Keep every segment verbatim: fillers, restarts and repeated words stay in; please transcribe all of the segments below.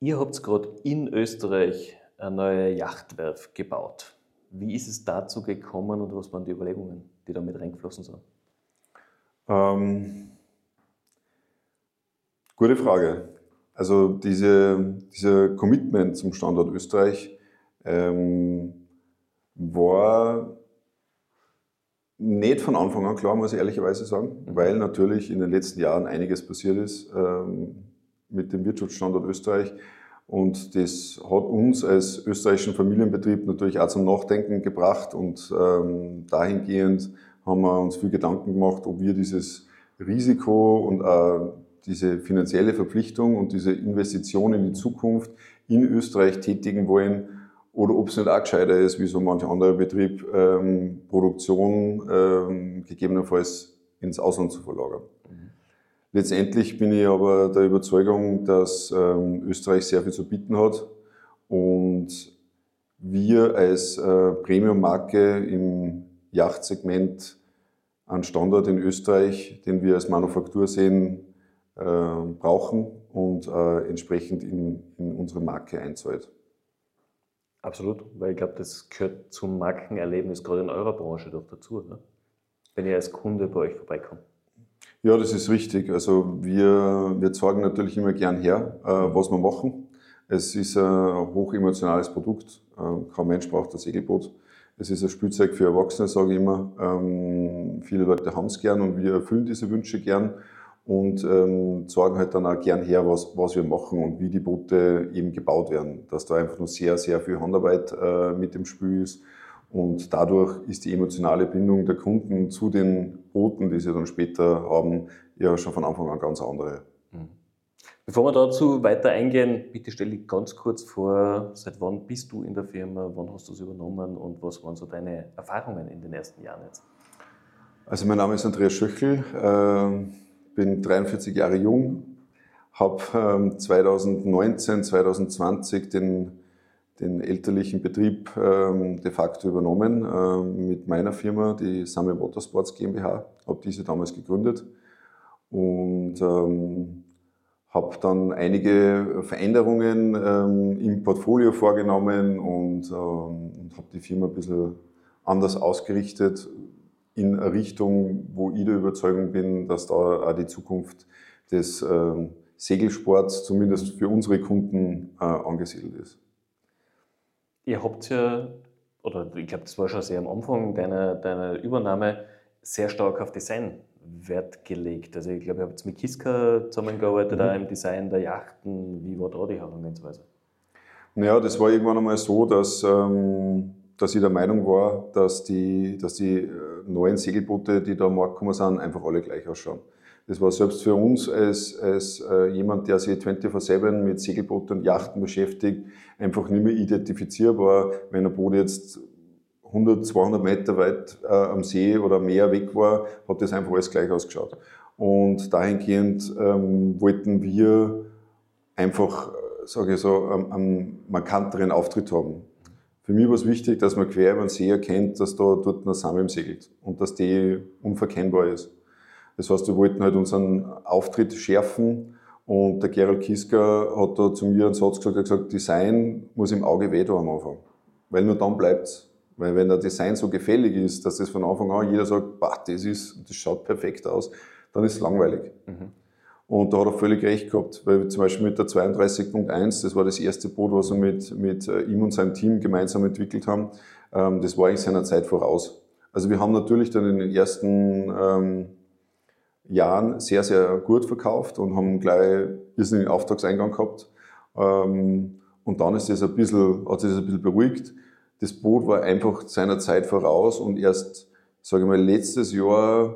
Ihr habt gerade in Österreich eine neue Yachtwerft gebaut. Wie ist es dazu gekommen und was waren die Überlegungen, die da mit reingeflossen sind? Ähm, gute Frage. Also diese, dieser Commitment zum Standort Österreich ähm, war nicht von Anfang an klar, muss ich ehrlicherweise sagen, Mhm. weil natürlich in den letzten Jahren einiges passiert ist ähm, mit dem Wirtschaftsstandort Österreich. Und das hat uns als österreichischen Familienbetrieb natürlich auch zum Nachdenken gebracht. Und ähm, dahingehend haben wir uns viel Gedanken gemacht, ob wir dieses Risiko und auch diese finanzielle Verpflichtung und diese Investition in die Zukunft in Österreich tätigen wollen oder ob es nicht auch gescheiter ist, wie so manch anderer Betrieb, ähm, Produktion ähm, gegebenenfalls ins Ausland zu verlagern. Mhm. Letztendlich bin ich aber der Überzeugung, dass ähm, Österreich sehr viel zu bieten hat und wir als äh, Premium-Marke im Yachtsegment einen Standort in Österreich, den wir als Manufaktur sehen, äh, brauchen und äh, entsprechend in, in unsere Marke einzahlt. Absolut, weil ich glaube, das gehört zum Markenerlebnis gerade in eurer Branche doch dazu, ne? Wenn ihr als Kunde bei euch vorbeikommt. Ja, das ist richtig. Also wir, wir zeigen natürlich immer gern her, äh, was wir machen. Es ist ein hochemotionales Produkt. Äh, kein Mensch braucht ein Segelboot. Es ist ein Spielzeug für Erwachsene, sage ich immer. Ähm, viele Leute haben es gern und wir erfüllen diese Wünsche gern und ähm, zeigen halt dann auch gern her, was, was wir machen und wie die Boote eben gebaut werden. Dass da einfach nur sehr, sehr viel Handarbeit äh, mit dem Spiel ist. Und dadurch ist die emotionale Bindung der Kunden zu den Booten, die sie dann später haben, ja schon von Anfang an ganz andere. Mhm. Bevor wir dazu weiter eingehen, bitte stell dich ganz kurz vor, seit wann bist du in der Firma, wann hast du es übernommen und was waren so deine Erfahrungen in den ersten Jahren jetzt? Also mein Name ist Andreas Schöchel, äh, bin dreiundvierzig Jahre jung, habe ähm, zweitausendneunzehn, zweitausendzwanzig den, den elterlichen Betrieb ähm, de facto übernommen äh, mit meiner Firma, die Sami Motorsports GmbH, habe diese damals gegründet und ähm, habe dann einige Veränderungen ähm, im Portfolio vorgenommen und, ähm, und habe die Firma ein bisschen anders ausgerichtet in eine Richtung, wo ich der Überzeugung bin, dass da auch die Zukunft des ähm, Segelsports zumindest für unsere Kunden äh, angesiedelt ist. Ihr habt ja, oder ich glaube, das war schon sehr am Anfang deiner, deiner Übernahme, sehr stark auf Design Wert gelegt. Also ich glaube, ihr habt jetzt mit Kiska zusammengearbeitet, Mhm. auch im Design der Yachten. Wie war da die Herangehensweise? Naja, das war irgendwann einmal so, dass, ähm, dass ich der Meinung war, dass die, dass die äh, neuen Segelboote, die da am Markt gekommen sind, einfach alle gleich ausschauen. Das war selbst für uns als, als äh, jemand, der sich vierundzwanzig sieben mit Segelbooten und Yachten beschäftigt, einfach nicht mehr identifizierbar, wenn ein Boot jetzt hundert, zweihundert Meter weit äh, am See oder am Meer weg war, hat das einfach alles gleich ausgeschaut. Und dahingehend ähm, wollten wir einfach, sage ich so, einen markanteren Auftritt haben. Für mich war es wichtig, dass man quer über den See erkennt, dass da dort ein Samim segelt und dass die unverkennbar ist. Das heißt, wir wollten halt unseren Auftritt schärfen und der Gerald Kiska hat da zu mir einen Satz gesagt, er hat gesagt, Design muss im Auge wehtun am Anfang, weil nur dann bleibt's. Weil wenn der Design so gefällig ist, dass das von Anfang an jeder sagt, bah, das ist, das schaut perfekt aus, dann ist es langweilig. Mhm. Und da hat er völlig recht gehabt, weil zum Beispiel mit der zweiunddreißig Punkt eins, das war das erste Boot, was wir mit, mit ihm und seinem Team gemeinsam entwickelt haben, das war eigentlich seiner Zeit voraus. Also wir haben natürlich dann in den ersten ähm, Jahren sehr, sehr gut verkauft und haben gleich irrsinnigen Auftragseingang gehabt. Ähm, und dann ist das ein bisschen, hat sich das ein bisschen beruhigt. Das Boot war einfach seiner Zeit voraus und erst, sage ich mal, letztes Jahr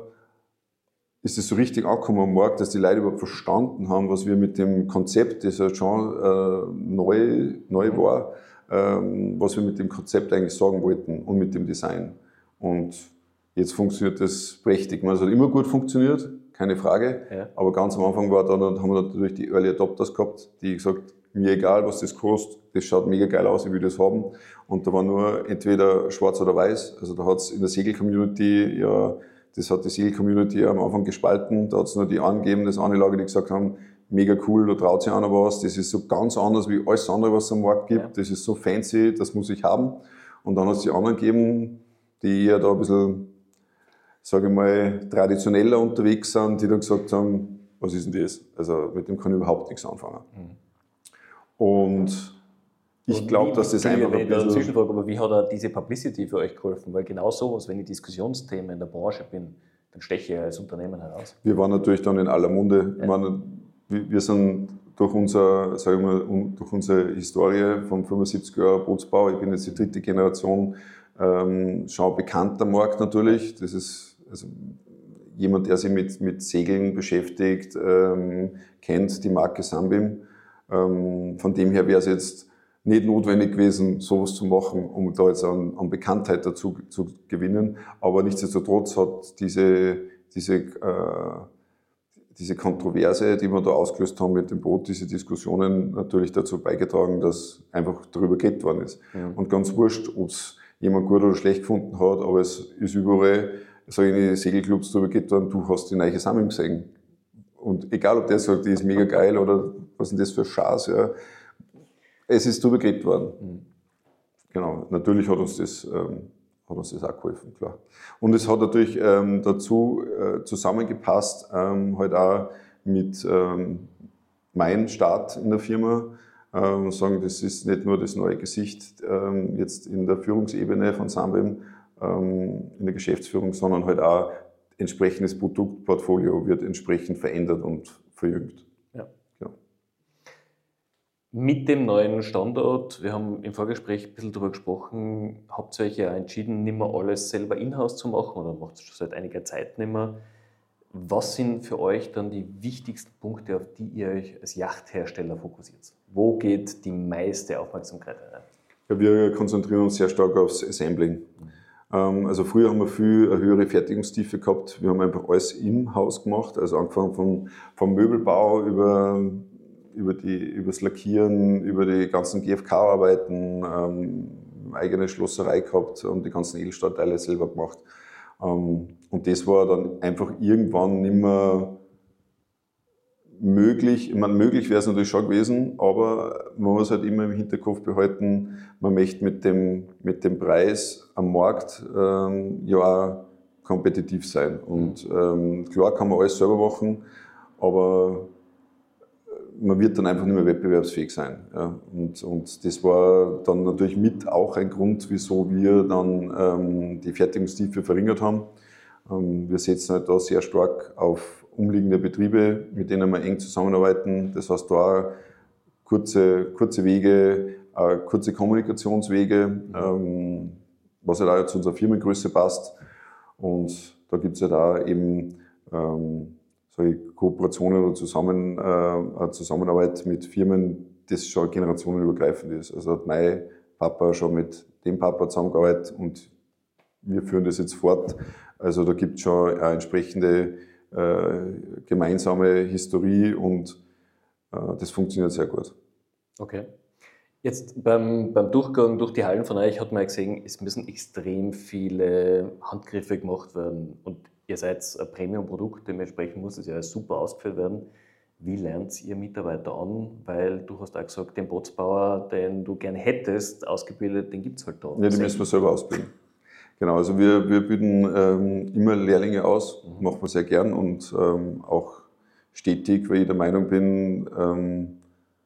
ist es so richtig angekommen am Markt, dass die Leute überhaupt verstanden haben, was wir mit dem Konzept, das ja schon äh, neu, neu war, ähm, was wir mit dem Konzept eigentlich sagen wollten und mit dem Design. Und jetzt funktioniert das prächtig. Es hat immer gut funktioniert, keine Frage, ja. Aber ganz am Anfang war dann, haben wir natürlich die Early Adopters gehabt, die gesagt, mir egal, was das kostet, das schaut mega geil aus, ich will das haben. Und da war nur entweder schwarz oder weiß. Also da hat es in der Segel-Community ja, das hat die Segel-Community am Anfang gespalten. Da hat es nur die angegeben, das eine Lager, die gesagt haben, mega cool, da traut sich einer was, das ist so ganz anders wie alles andere, was es am Markt gibt, ja. Das ist so fancy, das muss ich haben. Und dann hat es die anderen gegeben, die eher da ein bisschen, sage ich mal, traditioneller unterwegs sind, die dann gesagt haben, was ist denn das? Also mit dem kann ich überhaupt nichts anfangen. Mhm. Und ich glaube, dass das einfach ein bisschen... Zwischenfrage, aber wie hat er diese Publicity für euch geholfen? Weil genau sowas, wenn ich Diskussionsthemen in der Branche bin, dann steche ich als Unternehmen heraus. Wir waren natürlich dann in aller Munde. Ja. Ich meine, wir sind durch, unser, sag ich mal, durch unsere Historie von fünfundsiebzig Jahren Bootsbau, ich bin jetzt die dritte Generation, ähm, schon bekannt am Markt natürlich. Das ist also jemand, der sich mit, mit Segeln beschäftigt, ähm, kennt die Marke Sunbeam. Ähm, von dem her wäre es jetzt nicht notwendig gewesen, sowas zu machen, um da jetzt an, an Bekanntheit dazu zu gewinnen. Aber nichtsdestotrotz hat diese, diese, äh, diese Kontroverse, die wir da ausgelöst haben mit dem Boot, diese Diskussionen natürlich dazu beigetragen, dass einfach darüber geredet worden ist. Ja. Und ganz wurscht, ob es jemand gut oder schlecht gefunden hat, aber es ist überall, so in die Segelclubs darüber geredet worden, du hast die neue Sunbeam gesehen. Und egal, ob der sagt, die ist mega geil oder was ist denn das für ein Schatz, ja. Es ist darüber geredet worden. Mhm. Genau, natürlich hat uns das, ähm, hat uns das auch geholfen, klar. Und es hat natürlich ähm, dazu äh, zusammengepasst, ähm, halt auch mit ähm, meinem Start in der Firma. Ähm, sagen, das ist nicht nur das neue Gesicht ähm, jetzt in der Führungsebene von Sunbeam, ähm, in der Geschäftsführung, sondern halt auch entsprechendes Produktportfolio wird entsprechend verändert und verjüngt. Mit dem neuen Standort, wir haben im Vorgespräch ein bisschen darüber gesprochen, habt ihr euch ja entschieden, nicht mehr alles selber in-house zu machen oder macht es schon seit einiger Zeit nicht mehr. Was sind für euch dann die wichtigsten Punkte, auf die ihr euch als Yachthersteller fokussiert? Wo geht die meiste Aufmerksamkeit rein? Ja, wir konzentrieren uns sehr stark aufs Assembling. Mhm. Also früher haben wir viel eine höhere Fertigungstiefe gehabt. Wir haben einfach alles im Haus gemacht, also angefangen vom, vom Möbelbau über über, die, über das Lackieren, über die ganzen G F K-Arbeiten, ähm, eigene Schlosserei gehabt und die ganzen Edelstahlteile selber gemacht. Ähm, und das war dann einfach irgendwann nicht mehr möglich. Ich meine, möglich wäre es natürlich schon gewesen, aber man muss halt immer im Hinterkopf behalten, man möchte mit dem, mit dem Preis am Markt ähm, ja auch kompetitiv sein. Und ähm, klar kann man alles selber machen, aber man wird dann einfach nicht mehr wettbewerbsfähig sein. Ja. Und, und das war dann natürlich mit auch ein Grund, wieso wir dann ähm, die Fertigungstiefe verringert haben. Ähm, wir setzen halt da sehr stark auf umliegende Betriebe, mit denen wir eng zusammenarbeiten. Das heißt, da kurze, kurze Wege, äh, kurze Kommunikationswege, mhm. ähm, was halt auch zu unserer Firmengröße passt. Und da gibt es ja da eben ähm, Kooperationen oder Zusammen, äh, Zusammenarbeit mit Firmen, das schon generationenübergreifend ist. Also hat mein Papa schon mit dem Papa zusammengearbeitet und wir führen das jetzt fort. Also da gibt es schon eine entsprechende äh, gemeinsame Historie und äh, das funktioniert sehr gut. Okay. Jetzt beim, beim Durchgang durch die Hallen von euch hat man ja gesehen, es müssen extrem viele Handgriffe gemacht werden und ihr seid ein Premium-Produkt, dementsprechend muss es ja super ausgeführt werden. Wie lernt ihr Mitarbeiter an? Weil du hast auch gesagt, den Bootsbauer, den du gerne hättest, ausgebildet, den gibt es halt da. Ja, den müssen wir selber ausbilden. Genau, also wir, wir bilden ähm, immer Lehrlinge aus, mhm. machen wir sehr gern und ähm, auch stetig, weil ich der Meinung bin, ähm,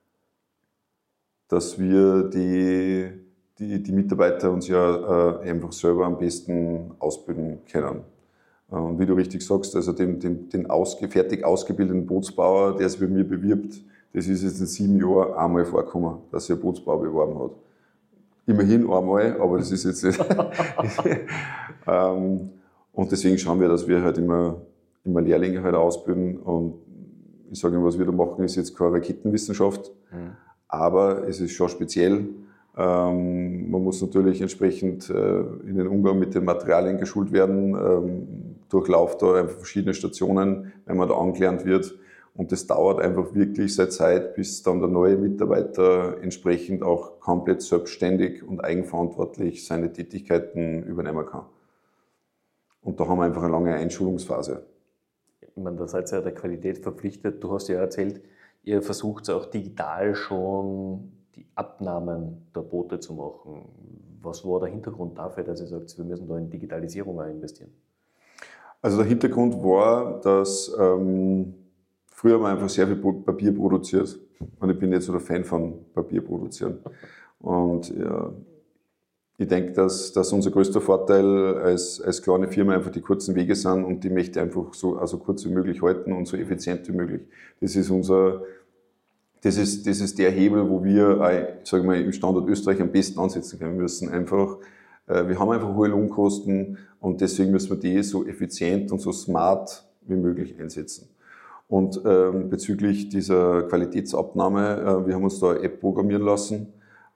dass wir die, die, die Mitarbeiter uns ja äh, einfach selber am besten ausbilden können. Und wie du richtig sagst, also den, den, den ausge, fertig ausgebildeten Bootsbauer, der sich bei mir bewirbt, das ist jetzt in sieben Jahren einmal vorgekommen, dass er Bootsbauer beworben hat. Immerhin einmal, aber das ist jetzt nicht. ähm, und deswegen schauen wir, dass wir halt immer, immer Lehrlinge halt ausbilden. Und ich sage immer, was wir da machen, ist jetzt keine Raketenwissenschaft, mhm. aber es ist schon speziell. Ähm, man muss natürlich entsprechend äh, in den Umgang mit den Materialien geschult werden, ähm, durchlauft da einfach verschiedene Stationen, wenn man da angelernt wird. Und das dauert einfach wirklich seine Zeit, bis dann der neue Mitarbeiter entsprechend auch komplett selbstständig und eigenverantwortlich seine Tätigkeiten übernehmen kann. Und da haben wir einfach eine lange Einschulungsphase. Ich meine, da seid ihr ja der Qualität verpflichtet. Du hast ja erzählt, ihr versucht auch digital schon die Abnahmen der Boote zu machen. Was war der Hintergrund dafür, dass ihr sagt, wir müssen da in Digitalisierung auch investieren? Also der Hintergrund war, dass ähm, früher haben wir einfach sehr viel Papier produziert. Und ich bin jetzt so der Fan von Papier produzieren. Und ja, ich denke, dass, dass unser größter Vorteil als, als kleine Firma einfach die kurzen Wege sind und die möchte einfach so also kurz wie möglich halten und so effizient wie möglich. Das ist unser, das ist, das ist der Hebel, wo wir, sage ich mal, im Standort Österreich am besten ansetzen können. Wir müssen einfach, wir haben einfach hohe Lohnkosten und deswegen müssen wir die so effizient und so smart wie möglich einsetzen. Und ähm, bezüglich dieser Qualitätsabnahme, äh, wir haben uns da eine App programmieren lassen.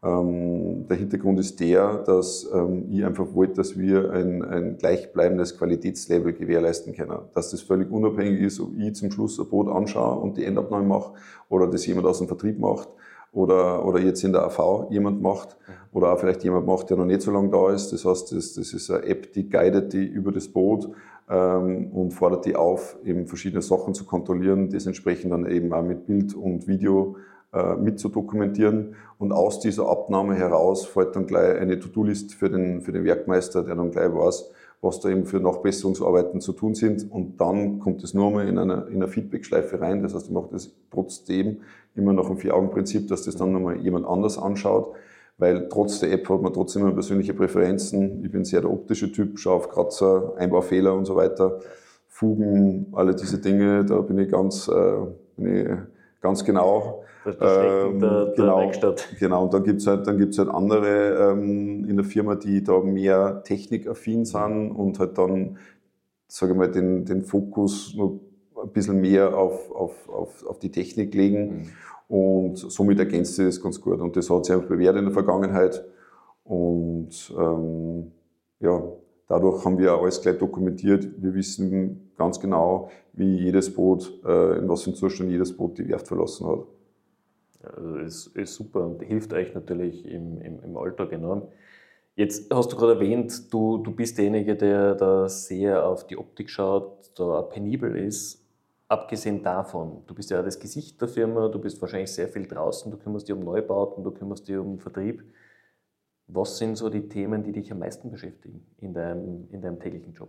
Ähm, der Hintergrund ist der, dass ähm, ich einfach wollte, dass wir ein, ein gleichbleibendes Qualitätslevel gewährleisten können. Dass das völlig unabhängig ist, ob ich zum Schluss ein Boot anschaue und die Endabnahme mache oder das jemand aus dem Vertrieb macht oder, oder jetzt in der A V jemand macht oder auch vielleicht jemand macht, der noch nicht so lange da ist. Das heißt, das, das ist eine App, die guidet die über das Boot ähm, und fordert die auf, eben verschiedene Sachen zu kontrollieren, das entsprechend dann eben auch mit Bild und Video äh, mit zu dokumentieren. Und aus dieser Abnahme heraus fällt dann gleich eine To-Do-List für den, für den Werkmeister, der dann gleich weiß, was da eben für Nachbesserungsarbeiten zu tun sind. Und dann kommt es nur mal in eine, in eine Feedback-Schleife rein. Das heißt, ich mache das trotzdem immer nach dem Vier-Augen-Prinzip, dass das dann nochmal jemand anders anschaut. Weil trotz der App hat man trotzdem immer persönliche Präferenzen. Ich bin sehr der optische Typ, schaue auf Kratzer, Einbaufehler und so weiter, Fugen, alle diese Dinge, da bin ich ganz, äh, bin ich ganz genau. Das ist der, ähm, der, genau, der Werkstatt. Genau, und dann gibt's halt, dann gibt's halt andere ähm, in der Firma, die da mehr technikaffin sind und halt dann, sage ich mal, den, den Fokus noch ein bisschen mehr auf, auf, auf, auf die Technik legen. Mhm. Und somit ergänzt sich das ganz gut. Und das hat sich einfach bewährt in der Vergangenheit. Und ähm, ja, dadurch haben wir auch alles gleich dokumentiert. Wir wissen ganz genau, wie jedes Boot, äh, in was für einem Zustand jedes Boot die Werft verlassen hat. Also ist, ist super und hilft euch natürlich im, im, im Alltag enorm. Jetzt hast du gerade erwähnt, du, du bist derjenige, der da sehr auf die Optik schaut, da penibel ist. Abgesehen davon, du bist ja das Gesicht der Firma, du bist wahrscheinlich sehr viel draußen, du kümmerst dich um Neubauten, du kümmerst dich um Vertrieb. Was sind so die Themen, die dich am meisten beschäftigen in deinem, in deinem täglichen Job?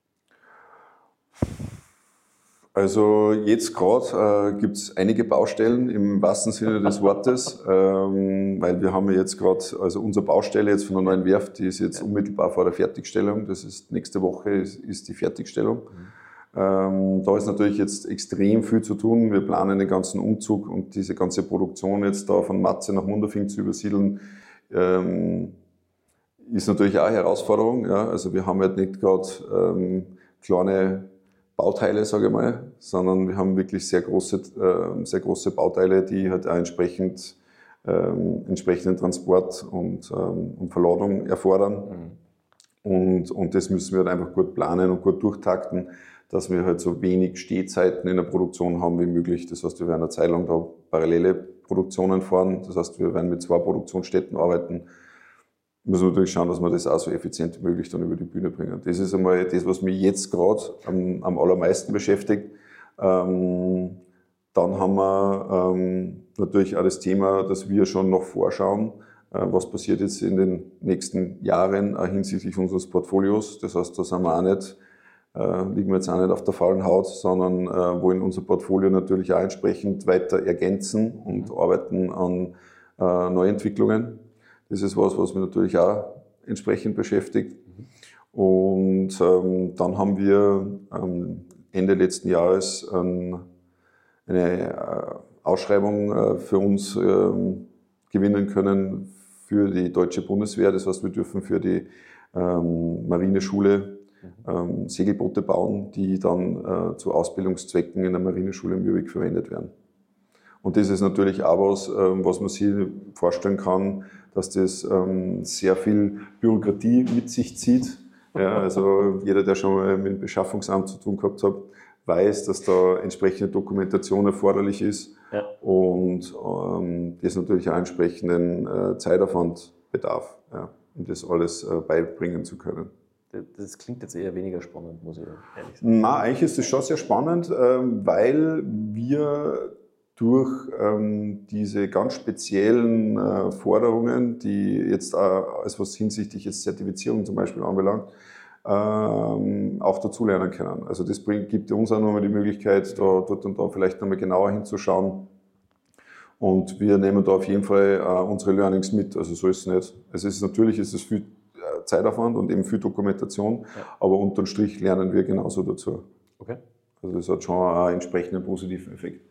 Also jetzt gerade äh, gibt es einige Baustellen im wahrsten Sinne des Wortes, ähm, weil wir haben ja jetzt gerade, also unsere Baustelle jetzt von der neuen Werft, die ist jetzt unmittelbar vor der Fertigstellung, das ist nächste Woche ist, ist die Fertigstellung. Mhm. Ähm, da ist natürlich jetzt extrem viel zu tun. Wir planen den ganzen Umzug und diese ganze Produktion jetzt da von Matze nach Munderfing zu übersiedeln, ähm, ist natürlich auch eine Herausforderung. Ja. Also wir haben halt nicht gerade ähm, kleine Bauteile, sage ich mal, sondern wir haben wirklich sehr große, äh, sehr große Bauteile, die halt auch entsprechend ähm, entsprechenden Transport und, ähm, und Verladung erfordern. Mhm. Und, und das müssen wir halt einfach gut planen und gut durchtakten, dass wir halt so wenig Stehzeiten in der Produktion haben wie möglich. Das heißt, wir werden eine Zeit lang da parallele Produktionen fahren. Das heißt, wir werden mit zwei Produktionsstätten arbeiten. Müssen wir natürlich schauen, dass wir das auch so effizient wie möglich dann über die Bühne bringen. Das ist einmal das, was mich jetzt gerade am, am allermeisten beschäftigt. Ähm, dann haben wir ähm, natürlich auch das Thema, dass wir schon noch vorschauen, äh, was passiert jetzt in den nächsten Jahren äh, hinsichtlich unseres Portfolios. Das heißt, da sind wir auch nicht Äh, liegen wir jetzt auch nicht auf der faulen Haut, sondern äh, wollen unser Portfolio natürlich auch entsprechend weiter ergänzen und mhm. arbeiten an äh, Neuentwicklungen. Das ist was, was mich natürlich auch entsprechend beschäftigt. Mhm. Und ähm, dann haben wir ähm, Ende letzten Jahres ähm, eine äh, Ausschreibung äh, für uns äh, gewinnen können für die deutsche Bundeswehr. Das heißt, wir dürfen für die ähm, Marineschule Ähm, Segelboote bauen, die dann äh, zu Ausbildungszwecken in der Marineschule in Mürwik verwendet werden. Und das ist natürlich auch was, ähm, was man sich vorstellen kann, dass das ähm, sehr viel Bürokratie mit sich zieht. Ja, also jeder, der schon mal mit dem Beschaffungsamt zu tun gehabt hat, weiß, dass da entsprechende Dokumentation erforderlich ist. Ja. Und ähm, das natürlich auch entsprechenden äh, Zeitaufwand bedarf, ja, um das alles äh, beibringen zu können. Das klingt jetzt eher weniger spannend, muss ich ehrlich sagen. Na, eigentlich ist das schon sehr spannend, weil wir durch ähm, diese ganz speziellen äh, Forderungen, die jetzt äh, als was hinsichtlich jetzt Zertifizierung zum Beispiel anbelangt, ähm, auch dazulernen können. Also das bringt, gibt uns auch nochmal die Möglichkeit, da, dort und da vielleicht nochmal genauer hinzuschauen. Und wir nehmen da auf jeden Fall äh, unsere Learnings mit. Also so ist es nicht. Also es ist natürlich ist es viel Zeitaufwand und eben viel Dokumentation, ja. Aber unterm Strich lernen wir genauso dazu. Okay. Also das hat schon einen entsprechenden positiven Effekt.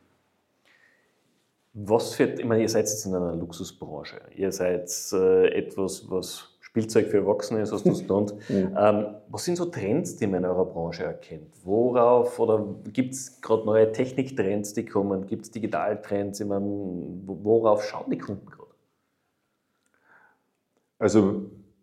Was für, ich meine, ihr seid jetzt in einer Luxusbranche. Ihr seid äh, etwas, was Spielzeug für Erwachsene ist, hast du es genannt. Mhm. Ähm, was sind so Trends, die man in eurer Branche erkennt? Worauf, oder gibt es gerade neue Techniktrends, die kommen? Gibt es Digitaltrends? Ich meine, worauf schauen die Kunden gerade? Also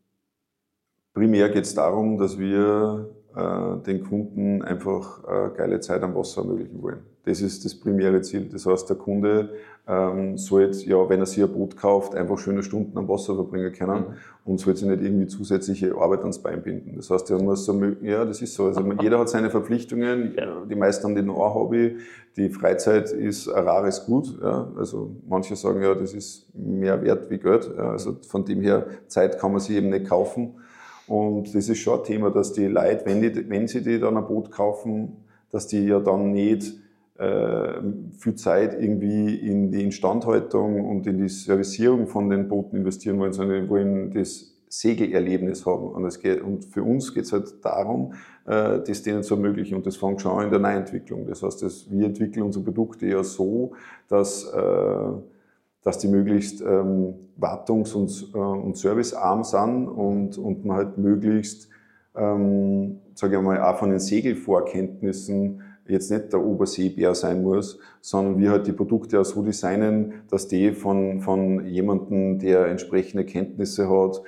primär geht es darum, dass wir äh, den Kunden einfach äh, geile Zeit am Wasser ermöglichen wollen. Das ist das primäre Ziel. Das heißt, der Kunde ähm, sollte, ja, wenn er sich ein Boot kauft, einfach schöne Stunden am Wasser verbringen können mhm. und sollte sich nicht irgendwie zusätzliche Arbeit ans Bein binden. Das heißt, er muss so, ja, das ist so. Also jeder hat seine Verpflichtungen. Ja. Die meisten haben den Hobby. Die Freizeit ist ein rares Gut. Ja. Also manche sagen, ja, das ist mehr wert wie Geld. Ja. Also von dem her, Zeit kann man sich eben nicht kaufen. Und das ist schon ein Thema, dass die Leute, wenn, die, wenn sie die dann ein Boot kaufen, dass die ja dann nicht äh, viel Zeit irgendwie in die Instandhaltung und in die Servicierung von den Booten investieren wollen, sondern die wollen das Segelerlebnis haben. Und, es geht, und für uns geht es halt darum, äh, das denen zu ermöglichen. Und das fängt schon an in der Neuentwicklung. Das heißt, dass wir entwickeln unsere Produkte ja so, dass äh, dass die möglichst ähm, wartungs- und, äh, und servicearm sind und, und man halt möglichst, ähm, sage ich mal, auch von den Segelvorkenntnissen jetzt nicht der Oberseebär sein muss, sondern wir halt die Produkte auch so designen, dass die von, von jemandem, der entsprechende Kenntnisse hat,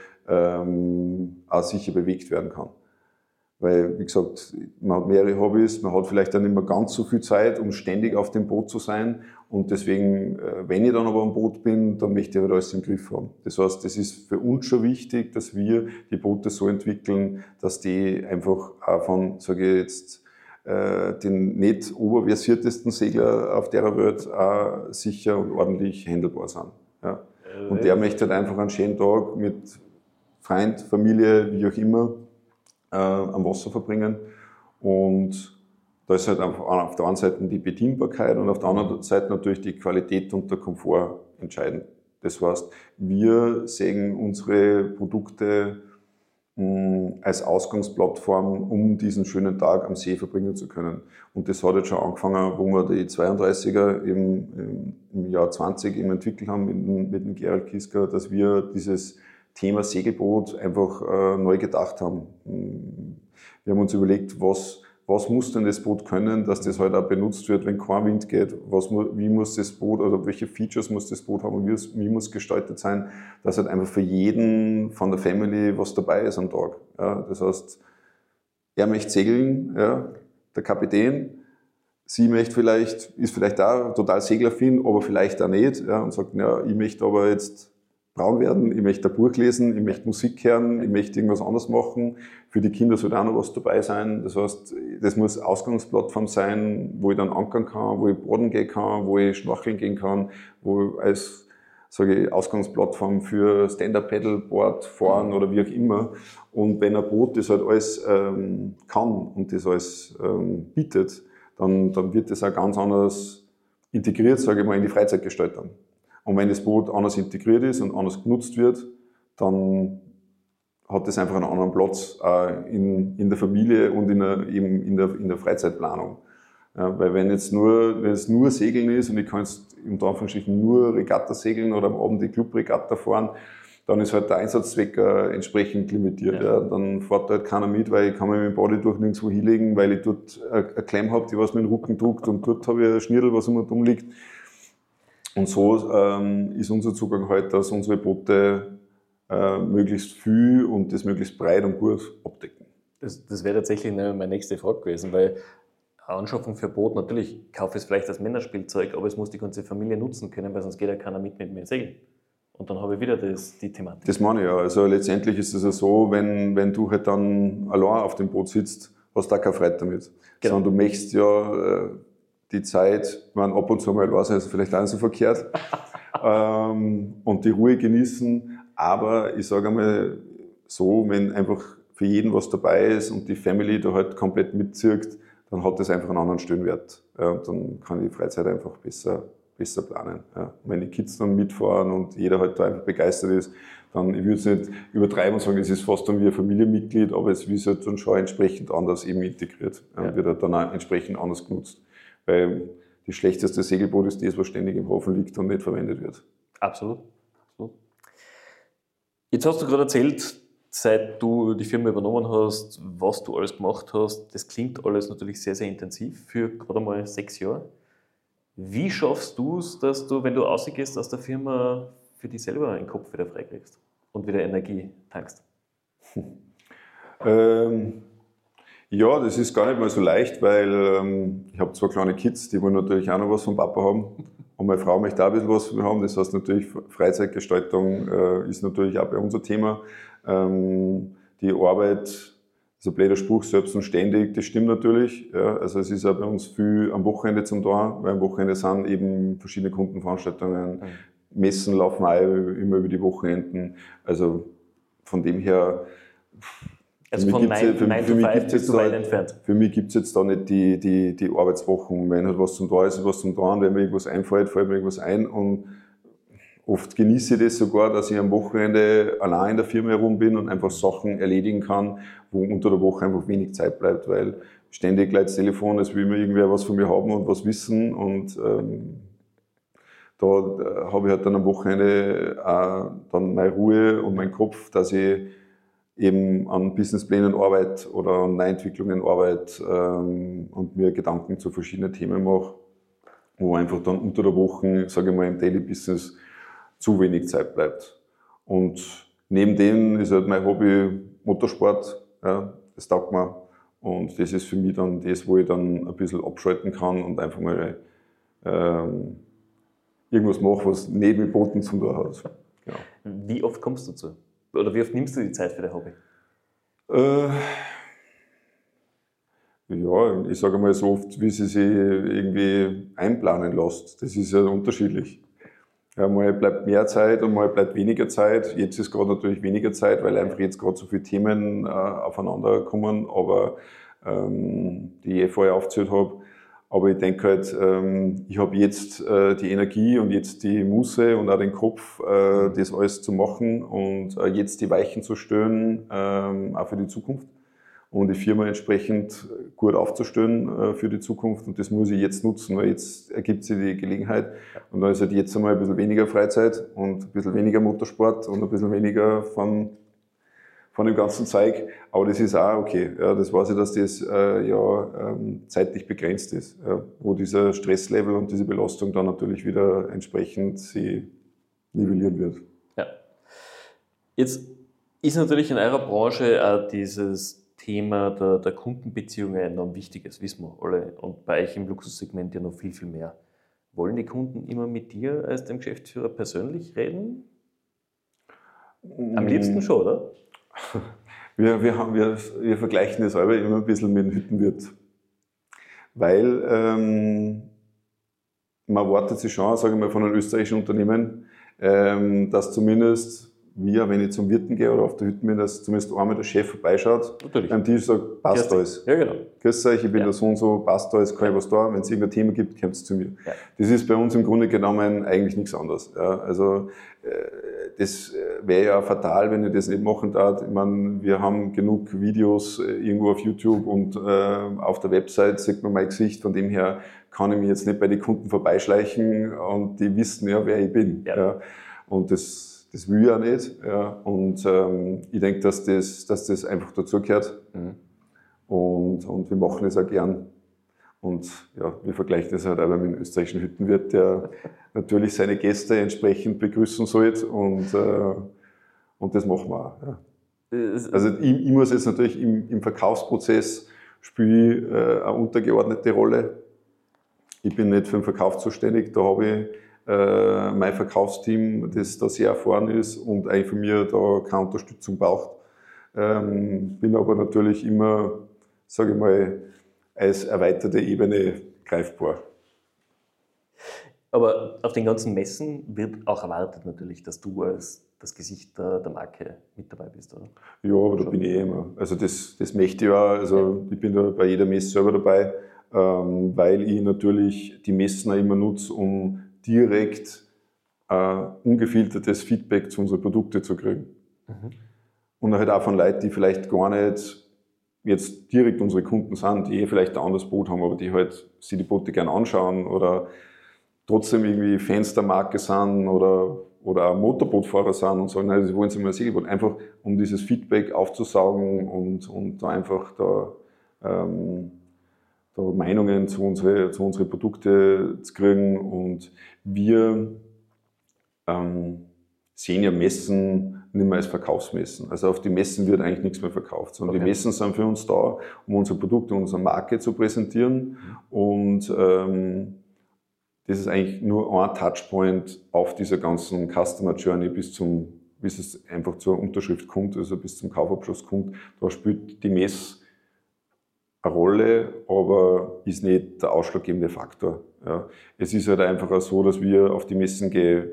ähm, auch sicher bewegt werden kann. Weil, wie gesagt, man hat mehrere Hobbys, man hat vielleicht dann nicht mehr ganz so viel Zeit, um ständig auf dem Boot zu sein. Und deswegen, wenn ich dann aber am Boot bin, dann möchte ich halt alles im Griff haben. Das heißt, das ist für uns schon wichtig, dass wir die Boote so entwickeln, dass die einfach auch von, sage ich jetzt, den nicht oberversiertesten Segler auf der Welt auch sicher und ordentlich handelbar sind. Ja. Und der möchte halt einfach einen schönen Tag mit Freund, Familie, wie auch immer, Äh, am Wasser verbringen. Und da ist halt auf der einen Seite die Bedienbarkeit und auf der anderen Seite natürlich die Qualität und der Komfort entscheidend. Das heißt, wir sehen unsere Produkte mh, als Ausgangsplattform, um diesen schönen Tag am See verbringen zu können. Und das hat jetzt schon angefangen, wo wir die zweiunddreißiger im, im, im Jahr zwanzig eben entwickelt haben mit, mit dem Gerald Kiska, dass wir dieses Thema Segelboot einfach äh, neu gedacht haben. Wir haben uns überlegt, was, was muss denn das Boot können, dass das halt auch benutzt wird, wenn kein Wind geht. Was, wie muss das Boot oder welche Features muss das Boot haben und wie, wie muss gestaltet sein, dass halt einfach für jeden von der Family was dabei ist am Tag. Ja, das heißt, er möchte segeln, ja, der Kapitän. Sie möchte vielleicht, ist vielleicht auch total segelaffin, aber vielleicht auch nicht. Ja, und sagt, ja, ich möchte aber jetzt braun werden, ich möchte ein Buch lesen, ich möchte Musik hören, ich möchte irgendwas anderes machen. Für die Kinder soll auch noch was dabei sein. Das heißt, das muss Ausgangsplattform sein, wo ich dann ankern kann, wo ich baden gehen kann, wo ich schnorcheln gehen kann, wo ich als, sage ich, Ausgangsplattform für Stand-Up-Paddleboard fahren oder wie auch immer. Und wenn ein Boot das halt alles ähm, kann und das alles ähm, bietet, dann, dann wird das auch ganz anders integriert, sage ich mal, in die Freizeitgestaltung. Und wenn das Boot anders integriert ist und anders genutzt wird, dann hat das einfach einen anderen Platz äh, in, in der Familie und in der, eben in der, in der Freizeitplanung. Ja, weil wenn jetzt nur, wenn es nur Segeln ist und ich kann jetzt unter Anführungsstrichen nur Regatta segeln oder am Abend die Clubregatta fahren, dann ist halt der Einsatzzweck äh, entsprechend limitiert. Ja. Ja. Dann fährt halt keiner mit, weil ich kann mich mit dem Body durch nirgendwo hinlegen, weil ich dort eine Klemm habe, die was mir den Rücken drückt und dort habe ich ein Schnirrl, was immer dumm liegt. Und so ähm, ist unser Zugang halt, dass unsere Boote äh, möglichst viel und das möglichst breit und gut abdecken. Das, das wäre tatsächlich meine nächste Frage gewesen, weil eine Anschaffung für Boot, natürlich kaufe ich es vielleicht als Männerspielzeug, aber es muss die ganze Familie nutzen können, weil sonst geht ja keiner mit mit mir segeln. Und dann habe ich wieder das, die Thematik. Das meine ich ja. Also letztendlich ist es ja so, wenn, wenn du halt dann allein auf dem Boot sitzt, hast du auch keine Freude damit. Genau. Sondern du möchtest ja äh, die Zeit, ich meine, ab und zu mal war es also vielleicht auch nicht so verkehrt, ähm, und die Ruhe genießen. Aber ich sage einmal so, wenn einfach für jeden was dabei ist und die Family da halt komplett mitzieht, dann hat das einfach einen anderen Stellenwert. Ja, und dann kann ich die Freizeit einfach besser, besser planen. Ja. Wenn die Kids dann mitfahren und jeder halt da einfach begeistert ist, dann, ich würde es nicht übertreiben und sagen, es ist fast dann wie ein Familienmitglied, aber es wird halt dann schon entsprechend anders eben integriert, ja, und wird halt dann auch entsprechend anders genutzt. Weil das schlechteste Segelboot ist das, was ständig im Hafen liegt und nicht verwendet wird. Absolut. Absolut. Jetzt hast du gerade erzählt, seit du die Firma übernommen hast, was du alles gemacht hast. Das klingt alles natürlich sehr, sehr intensiv für gerade mal sechs Jahre. Wie schaffst du es, dass du, wenn du rausgehst aus der Firma, für dich selber den Kopf wieder freikriegst und wieder Energie tankst? Ähm, ja, das ist gar nicht mal so leicht, weil ähm, ich habe zwei kleine Kids, die wollen natürlich auch noch was vom Papa haben. Und meine Frau möchte auch ein bisschen was von mir haben. Das heißt natürlich, Freizeitgestaltung äh, ist natürlich auch bei uns ein Thema. Ähm, die Arbeit, so ein blöder Spruch, selbst und ständig, das stimmt natürlich. Ja, also es ist auch bei uns viel am Wochenende zum Tun, weil am Wochenende sind eben verschiedene Kundenveranstaltungen, mhm. Messen laufen auch immer über die Wochenenden. Also von dem her... Also von neun to five bist du weit entfernt. Für mich gibt es jetzt da nicht die, die, die Arbeitswochen. Wenn halt was zum Tun ist, was zum Tun, wenn mir irgendwas einfällt, fällt mir irgendwas ein. Und oft genieße ich das sogar, dass ich am Wochenende allein in der Firma herum bin und einfach Sachen erledigen kann, wo unter der Woche einfach wenig Zeit bleibt, weil ständig gleich das Telefon, es will immer irgendwer was von mir haben und was wissen. Und ähm, da äh, habe ich halt dann am Wochenende auch dann meine Ruhe und meinen Kopf, dass ich eben an Businessplänen arbeite oder an Neuentwicklungen arbeite ähm, und mir Gedanken zu verschiedenen Themen mache, wo einfach dann unter der Woche, sage ich mal, im Daily Business zu wenig Zeit bleibt. Und neben dem ist halt mein Hobby Motorsport, ja, das taugt mir. Und das ist für mich dann das, wo ich dann ein bisschen abschalten kann und einfach mal ähm, irgendwas mache, was nicht mit Booten zu tun hat. Genau. Wie oft kommst du dazu? Oder wie oft nimmst du die Zeit für dein Hobby? Äh, ja, ich sage mal so oft, wie sie sich irgendwie einplanen lässt. Das ist ja unterschiedlich. Ja, mal bleibt mehr Zeit und mal bleibt weniger Zeit. Jetzt ist gerade natürlich weniger Zeit, weil einfach jetzt gerade so viele Themen äh, aufeinander kommen, aber ähm, die ich vorher aufgezählt habe. Aber ich denke halt, ähm, ich habe jetzt äh, die Energie und jetzt die Muße und auch den Kopf, äh, das alles zu machen und äh, jetzt die Weichen zu stellen, ähm, auch für die Zukunft. Und die Firma entsprechend gut aufzustellen äh, für die Zukunft. Und das muss ich jetzt nutzen, weil jetzt ergibt sich die Gelegenheit. Und dann ist halt jetzt einmal ein bisschen weniger Freizeit und ein bisschen weniger Motorsport und ein bisschen weniger von von dem ganzen Zeug, aber das ist auch okay. Ja, das weiß ich, dass das äh, ja ähm, zeitlich begrenzt ist, ja, wo dieser Stresslevel und diese Belastung dann natürlich wieder entsprechend sie nivellieren wird. Ja. Jetzt ist natürlich in eurer Branche auch dieses Thema der, der Kundenbeziehungen ein enorm wichtiges, wissen wir alle. Und bei euch im Luxussegment ja noch viel, viel mehr. Wollen die Kunden immer mit dir als dem Geschäftsführer persönlich reden? Am liebsten schon, oder? Wir, wir, haben, wir, wir vergleichen das aber immer ein bisschen mit dem Hüttenwirt. Weil ähm, man erwartet sich schon, sage ich mal, von einem österreichischen Unternehmen, ähm, dass zumindest wir, wenn ich zum Wirten gehe oder auf der Hütte bin, dass zumindest einmal der Chef vorbeischaut, Natürlich. am Tisch sagt, passt alles. Ja, genau. Grüß euch, ich bin ja. der so und so, passt alles, kann ich was da, wenn es irgendein Thema gibt, kommt es zu mir. Ja. Das ist bei uns im Grunde genommen eigentlich nichts anderes. Ja, also äh, das wäre ja fatal, wenn ich das nicht machen darf. Ich meine, wir haben genug Videos äh, irgendwo auf YouTube und äh, auf der Website sieht man mein Gesicht, von dem her kann ich mich jetzt nicht bei den Kunden vorbeischleichen und die wissen ja, wer ich bin. Ja. Ja. Und das Das will ich auch nicht. Ja. Und ähm, ich denke, dass das, dass das einfach dazugehört. Mhm. Und, und wir machen das auch gern. Und ja, wir vergleichen das halt auch mit dem österreichischen Hüttenwirt, der natürlich seine Gäste entsprechend begrüßen sollte. Und, äh, und das machen wir auch. Ja. Also ich, ich muss jetzt natürlich im, im Verkaufsprozess spiele ich äh, eine untergeordnete Rolle. Ich bin nicht für den Verkauf zuständig, da habe ich mein Verkaufsteam, das da sehr erfahren ist und eigentlich von mir da keine Unterstützung braucht. Ähm, bin aber natürlich immer, sage ich mal, als erweiterte Ebene greifbar. Aber auf den ganzen Messen wird auch erwartet natürlich, dass du als das Gesicht der, der Marke mit dabei bist, oder? Ja, aber da bin ich eh immer. Also das, das möchte ich auch. Also ja. Ich bin da bei jeder Messe selber dabei, ähm, weil ich natürlich die Messen auch immer nutze, um direkt äh, ungefiltertes Feedback zu unseren Produkten zu kriegen. Mhm. Und halt auch von Leuten, die vielleicht gar nicht jetzt direkt unsere Kunden sind, die eh vielleicht ein anderes Boot haben, aber die halt sich die Boote gerne anschauen oder trotzdem irgendwie Fans der Marke sind oder, oder auch Motorbootfahrer sind und sagen, nein, sie wollen sich mal ein Segelboot. Einfach um dieses Feedback aufzusaugen und, und da einfach da, ähm, da Meinungen zu unseren zu unsere Produkte zu kriegen. Und wir ähm, sehen ja Messen nicht mehr als Verkaufsmessen. Also auf die Messen wird eigentlich nichts mehr verkauft, sondern okay. Die Messen sind für uns da, um unsere Produkte, unsere Marke zu präsentieren. Mhm. Und ähm, das ist eigentlich nur ein Touchpoint auf dieser ganzen Customer Journey bis zum, bis es einfach zur Unterschrift kommt, also bis zum Kaufabschluss kommt. Da spielt die Messe eine Rolle, aber ist nicht der ausschlaggebende Faktor. Ja. Es ist halt einfach auch so, dass wir auf die Messen gehen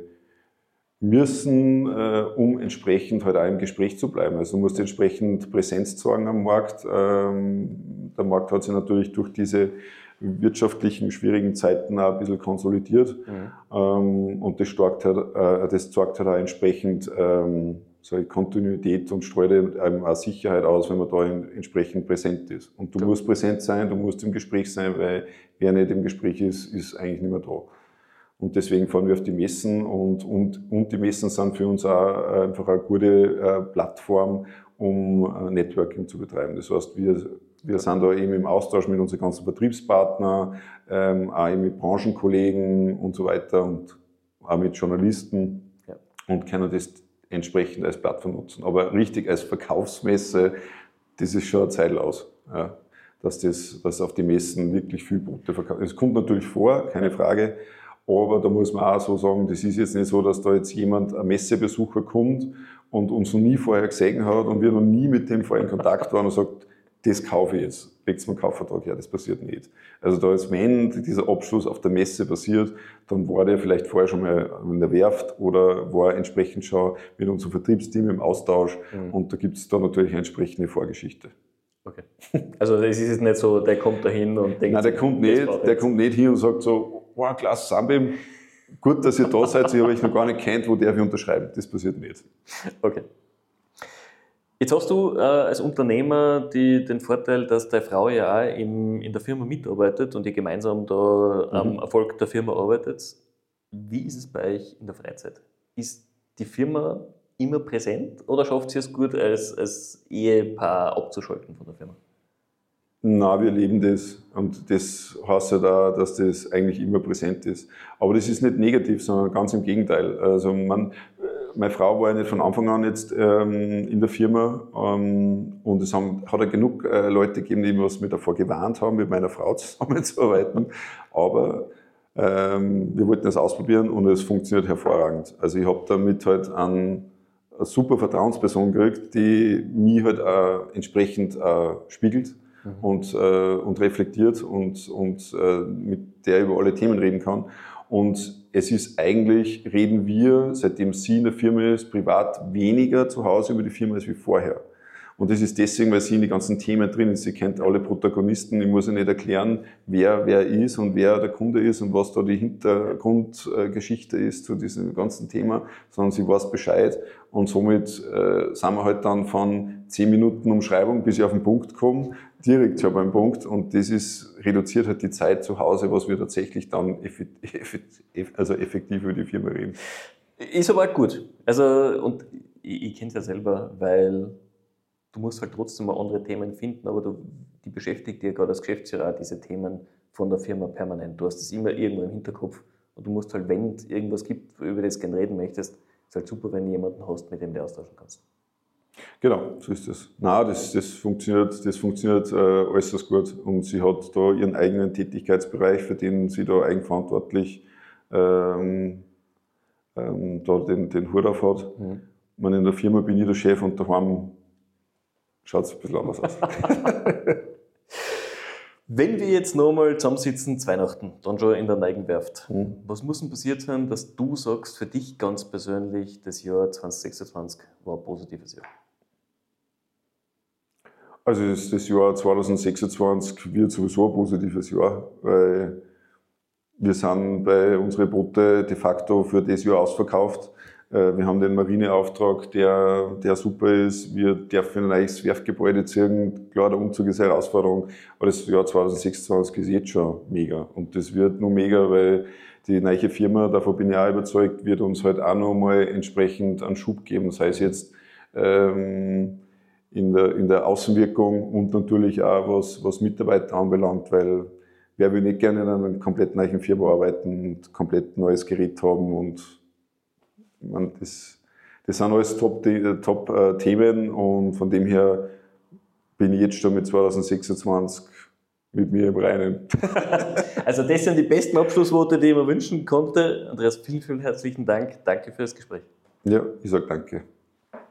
müssen, äh, um entsprechend halt auch im Gespräch zu bleiben. Also du musst entsprechend Präsenz zeigen am Markt. Ähm, der Markt hat sich natürlich durch diese wirtschaftlichen schwierigen Zeiten auch ein bisschen konsolidiert. Mhm. Ähm, und das sorgt halt, äh, das sorgt halt auch entsprechend ähm, so eine Kontinuität und streut einem auch Sicherheit aus, wenn man da in, entsprechend präsent ist. Und du ja. musst präsent sein, du musst im Gespräch sein, weil wer nicht im Gespräch ist, ist eigentlich nicht mehr da. Und deswegen fahren wir auf die Messen und, und, und die Messen sind für uns auch einfach eine gute äh, Plattform, um äh, Networking zu betreiben. Das heißt, wir, wir sind da eben im Austausch mit unseren ganzen Vertriebspartnern, ähm, auch eben mit Branchenkollegen und so weiter und auch mit Journalisten ja. und können das entsprechend als Plattform nutzen. Aber richtig als Verkaufsmesse, das ist schon eine Zeit aus. Ja, dass, das, dass auf die Messen wirklich viel Produkte verkauft. Es kommt natürlich vor, keine Frage. Aber da muss man auch so sagen, das ist jetzt nicht so, dass da jetzt jemand, ein Messebesucher kommt und uns noch nie vorher gesehen hat und wir noch nie mit dem vorher in Kontakt waren und sagt, das kaufe ich jetzt, legt mir einen Kaufvertrag her, das passiert nicht. Also da ist, wenn dieser Abschluss auf der Messe passiert, dann war der vielleicht vorher schon mal in der Werft oder war entsprechend schon mit unserem Vertriebsteam im Austausch mhm. und da gibt es da natürlich eine entsprechende Vorgeschichte. Okay. Also es ist jetzt nicht so, der kommt da hin und denkt... Nein, der kommt nicht, der kommt nicht hin und sagt so, wow, klasse, Sambim, gut, dass ihr da seid, ich habe euch noch gar nicht kennt, wo der wir unterschreiben. Das passiert nicht. Okay. Jetzt hast du äh, als Unternehmer die, den Vorteil, dass deine Frau ja auch im, in der Firma mitarbeitet und ihr gemeinsam da am mhm. Erfolg der Firma arbeitet. Wie ist es bei euch in der Freizeit? Ist die Firma immer präsent oder schafft sie es gut, als, als Ehepaar abzuschalten von der Firma? Nein, wir leben das und das heißt ja da, dass das eigentlich immer präsent ist. Aber das ist nicht negativ, sondern ganz im Gegenteil. Also man, meine Frau war ja nicht von Anfang an jetzt ähm, in der Firma ähm, und es haben, hat ja genug äh, Leute gegeben, die was mir davor gewarnt haben, mit meiner Frau zusammenzuarbeiten. Aber ähm, wir wollten das ausprobieren und es funktioniert hervorragend. Also ich habe damit halt einen, eine super Vertrauensperson gekriegt, die mich halt äh, entsprechend äh, spiegelt. Und, äh, und reflektiert und, und äh, mit der über alle Themen reden kann. Und es ist eigentlich, reden wir, seitdem sie in der Firma ist, privat weniger zu Hause über die Firma als wie vorher. Und das ist deswegen, weil sie in die ganzen Themen drin ist. Sie kennt alle Protagonisten. Ich muss ihr nicht erklären, wer wer ist und wer der Kunde ist und was da die Hintergrundgeschichte ist zu diesem ganzen Thema, sondern sie weiß Bescheid. Und somit äh, sind wir halt dann von zehn Minuten Umschreibung, bis ich auf den Punkt komme, direkt schon beim Punkt. Und das ist, reduziert halt die Zeit zu Hause, was wir tatsächlich dann effektiv, also effektiv über die Firma reden. Ist aber auch gut. Also, und ich, ich kenne es ja selber, weil du musst halt trotzdem mal andere Themen finden, aber du, die beschäftigt dir gerade als Geschäftsführer auch diese Themen von der Firma permanent. Du hast das immer irgendwo im Hinterkopf und du musst halt, wenn es irgendwas gibt, über das du gerne reden möchtest, ist halt super, wenn du jemanden hast, mit dem du austauschen kannst. Genau, so ist das. Nein, das, das funktioniert, das funktioniert äh, äußerst gut und sie hat da ihren eigenen Tätigkeitsbereich, für den sie da eigenverantwortlich ähm, ähm, da den, den Hut auf hat. Mhm. Ich meine, in der Firma bin ich der Chef und daheim schaut es ein bisschen anders aus. Wenn wir jetzt nochmal zusammensitzen zu Weihnachten, dann schon in der Neigenwerft, Mhm. was muss denn passiert sein, dass du sagst, für dich ganz persönlich, das Jahr zwanzig sechsundzwanzig war ein positives Jahr? Also das, das Jahr zwanzig sechsundzwanzig wird sowieso ein positives Jahr, weil wir sind bei unseren Boote de facto für das Jahr ausverkauft. Wir haben den Marineauftrag, der, der super ist. Wir dürfen ein neues Werftgebäude ziehen. Klar, der Umzug ist eine Herausforderung, aber das Jahr zwanzig sechsundzwanzig ist jetzt schon mega. Und das wird nur mega, weil die neue Firma, davon bin ich auch überzeugt, wird uns halt auch noch mal entsprechend einen Schub geben. Sei es jetzt ähm, in, der, in der Außenwirkung und natürlich auch was, was Mitarbeiter anbelangt, weil wer will nicht gerne in einer komplett neuen Firma arbeiten und komplett neues Gerät haben und Man, das, das sind alles Top-Themen Top, äh, und von dem her bin ich jetzt schon mit zwanzig sechsundzwanzig mit mir im Reinen. Also das sind die besten Abschlussworte, die ich mir wünschen konnte. Andreas, vielen, vielen herzlichen Dank. Danke für das Gespräch. Ja, ich sage danke.